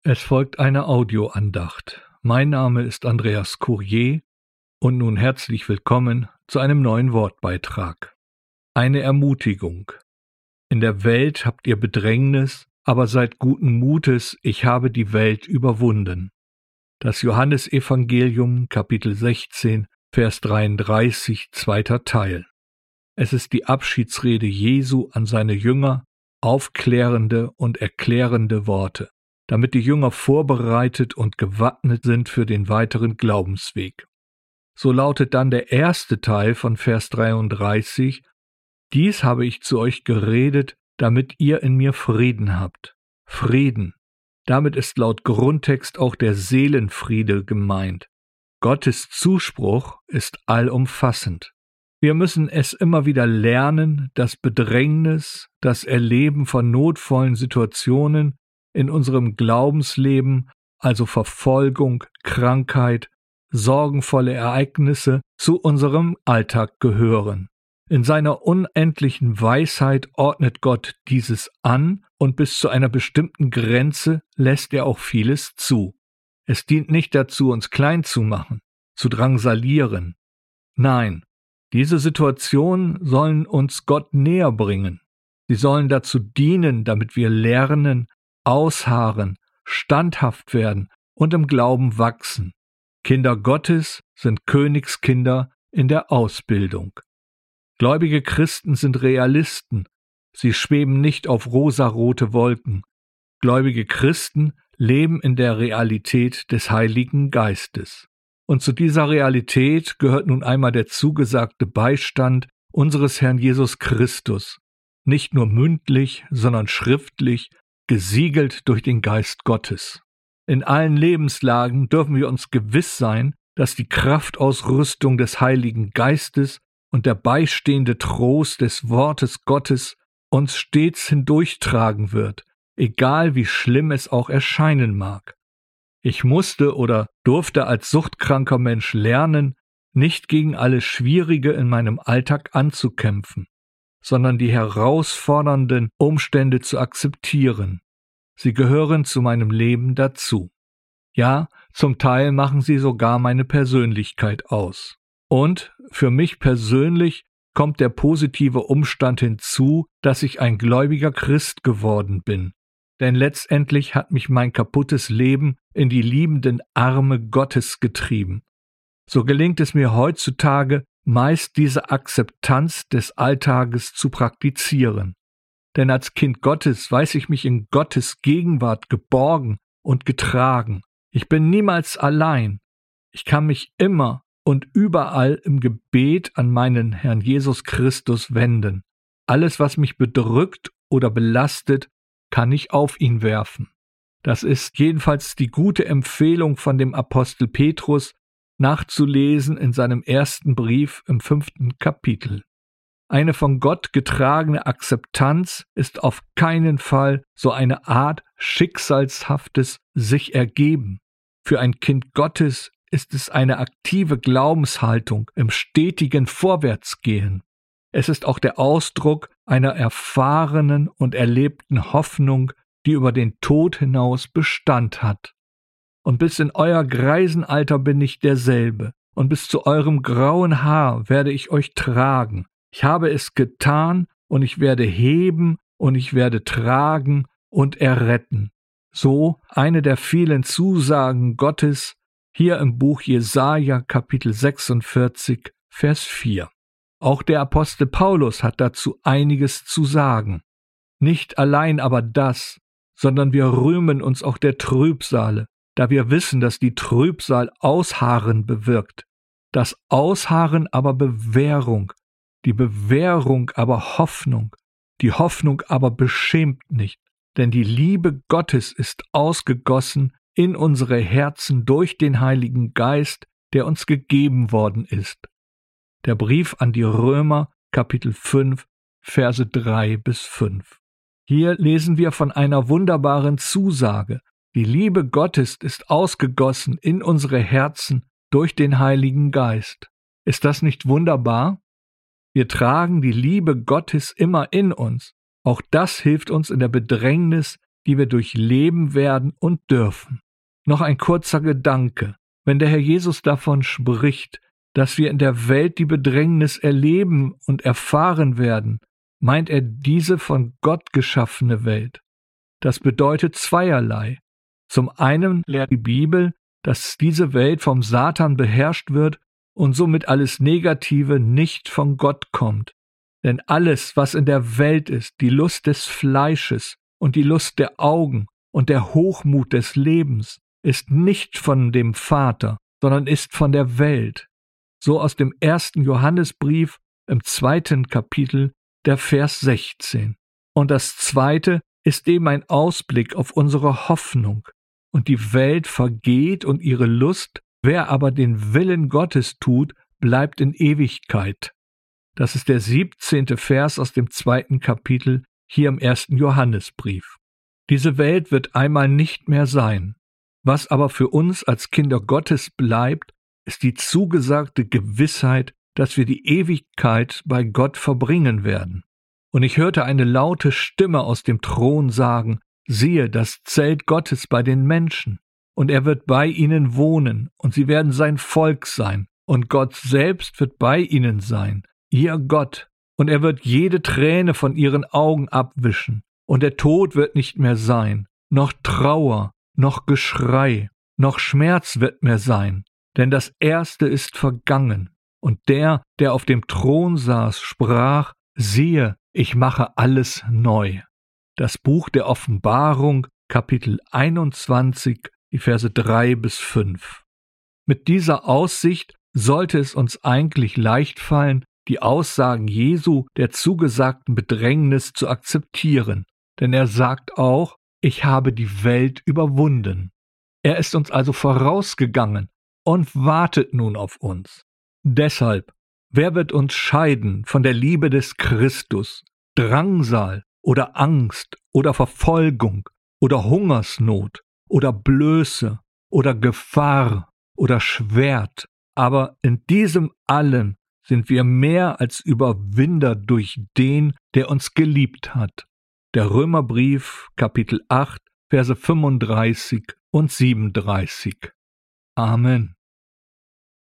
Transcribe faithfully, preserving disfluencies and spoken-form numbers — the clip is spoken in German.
Es folgt eine Audioandacht. Mein Name ist Andreas Courier und nun herzlich willkommen zu einem neuen Wortbeitrag. Eine Ermutigung. In der Welt habt ihr Bedrängnis, aber seid guten Mutes, ich habe die Welt überwunden. Das Johannesevangelium, Kapitel sechzehn, Vers dreiunddreißig, zweiter Teil. Es ist die Abschiedsrede Jesu an seine Jünger, aufklärende und erklärende Worte, damit die Jünger vorbereitet und gewappnet sind für den weiteren Glaubensweg. So lautet dann der erste Teil von Vers dreiunddreißig: Dies habe ich zu euch geredet, damit ihr in mir Frieden habt. Frieden. Damit ist laut Grundtext auch der Seelenfriede gemeint. Gottes Zuspruch ist allumfassend. Wir müssen es immer wieder lernen, das Bedrängnis, das Erleben von notvollen Situationen in unserem Glaubensleben, also Verfolgung, Krankheit, sorgenvolle Ereignisse, zu unserem Alltag gehören. In seiner unendlichen Weisheit ordnet Gott dieses an und bis zu einer bestimmten Grenze lässt er auch vieles zu. Es dient nicht dazu, uns klein zu machen, zu drangsalieren. Nein, diese Situationen sollen uns Gott näher bringen. Sie sollen dazu dienen, damit wir lernen, ausharren, standhaft werden und im Glauben wachsen. Kinder Gottes sind Königskinder in der Ausbildung. Gläubige Christen sind Realisten. Sie schweben nicht auf rosarote Wolken. Gläubige Christen leben in der Realität des Heiligen Geistes. Und zu dieser Realität gehört nun einmal der zugesagte Beistand unseres Herrn Jesus Christus, nicht nur mündlich, sondern schriftlich, gesiegelt durch den Geist Gottes. In allen Lebenslagen dürfen wir uns gewiss sein, dass die Kraftausrüstung des Heiligen Geistes und der beistehende Trost des Wortes Gottes uns stets hindurchtragen wird, egal wie schlimm es auch erscheinen mag. Ich musste oder durfte als suchtkranker Mensch lernen, nicht gegen alles Schwierige in meinem Alltag anzukämpfen, sondern die herausfordernden Umstände zu akzeptieren. Sie gehören zu meinem Leben dazu. Ja, zum Teil machen sie sogar meine Persönlichkeit aus. Und für mich persönlich kommt der positive Umstand hinzu, dass ich ein gläubiger Christ geworden bin. Denn letztendlich hat mich mein kaputtes Leben in die liebenden Arme Gottes getrieben. So gelingt es mir heutzutage, meist diese Akzeptanz des Alltages zu praktizieren. Denn als Kind Gottes weiß ich mich in Gottes Gegenwart geborgen und getragen. Ich bin niemals allein. Ich kann mich immer und überall im Gebet an meinen Herrn Jesus Christus wenden. Alles, was mich bedrückt oder belastet, kann ich auf ihn werfen. Das ist jedenfalls die gute Empfehlung von dem Apostel Petrus, nachzulesen in seinem ersten Brief im fünften Kapitel. Eine von Gott getragene Akzeptanz ist auf keinen Fall so eine Art schicksalshaftes Sich-Ergeben. Für ein Kind Gottes ist es eine aktive Glaubenshaltung im stetigen Vorwärtsgehen. Es ist auch der Ausdruck einer erfahrenen und erlebten Hoffnung, die über den Tod hinaus Bestand hat. Und bis in euer Greisenalter bin ich derselbe, und bis zu eurem grauen Haar werde ich euch tragen. Ich habe es getan, und ich werde heben, und ich werde tragen und erretten. So eine der vielen Zusagen Gottes hier im Buch Jesaja, Kapitel sechsundvierzig, Vers vier. Auch der Apostel Paulus hat dazu einiges zu sagen. Nicht allein aber das, sondern wir rühmen uns auch der Trübsale, da wir wissen, dass die Trübsal Ausharren bewirkt, das Ausharren aber Bewährung, die Bewährung aber Hoffnung, die Hoffnung aber beschämt nicht, denn die Liebe Gottes ist ausgegossen in unsere Herzen durch den Heiligen Geist, der uns gegeben worden ist. Der Brief an die Römer, Kapitel fünf, Verse drei bis fünf. Hier lesen wir von einer wunderbaren Zusage. Die Liebe Gottes ist ausgegossen in unsere Herzen durch den Heiligen Geist. Ist das nicht wunderbar? Wir tragen die Liebe Gottes immer in uns. Auch das hilft uns in der Bedrängnis, die wir durchleben werden und dürfen. Noch ein kurzer Gedanke. Wenn der Herr Jesus davon spricht, dass wir in der Welt die Bedrängnis erleben und erfahren werden, meint er diese von Gott geschaffene Welt. Das bedeutet zweierlei. Zum einen lehrt die Bibel, dass diese Welt vom Satan beherrscht wird und somit alles Negative nicht von Gott kommt. Denn alles, was in der Welt ist, die Lust des Fleisches und die Lust der Augen und der Hochmut des Lebens, ist nicht von dem Vater, sondern ist von der Welt. So aus dem ersten Johannesbrief im zweiten Kapitel, der Vers sechzehn. Und das zweite ist eben ein Ausblick auf unsere Hoffnung. Und die Welt vergeht und ihre Lust, wer aber den Willen Gottes tut, bleibt in Ewigkeit. Das ist der siebzehnte Vers aus dem zweiten Kapitel hier im ersten Johannesbrief. Diese Welt wird einmal nicht mehr sein. Was aber für uns als Kinder Gottes bleibt, ist die zugesagte Gewissheit, dass wir die Ewigkeit bei Gott verbringen werden. Und ich hörte eine laute Stimme aus dem Thron sagen, siehe, das Zelt Gottes bei den Menschen, und er wird bei ihnen wohnen, und sie werden sein Volk sein, und Gott selbst wird bei ihnen sein, ihr Gott, und er wird jede Träne von ihren Augen abwischen, und der Tod wird nicht mehr sein, noch Trauer, noch Geschrei, noch Schmerz wird mehr sein, denn das Erste ist vergangen. Und der, der auf dem Thron saß, sprach, siehe, ich mache alles neu. Das Buch der Offenbarung, Kapitel einundzwanzig, die Verse drei bis fünf. Mit dieser Aussicht sollte es uns eigentlich leicht fallen, die Aussagen Jesu der zugesagten Bedrängnis zu akzeptieren. Denn er sagt auch, ich habe die Welt überwunden. Er ist uns also vorausgegangen und wartet nun auf uns. Deshalb, wer wird uns scheiden von der Liebe des Christus? Drangsal oder Angst oder Verfolgung oder Hungersnot oder Blöße oder Gefahr oder Schwert. Aber in diesem allen sind wir mehr als Überwinder durch den, der uns geliebt hat. Der Römerbrief, Kapitel acht, Verse fünfunddreißig und siebenunddreißig. Amen.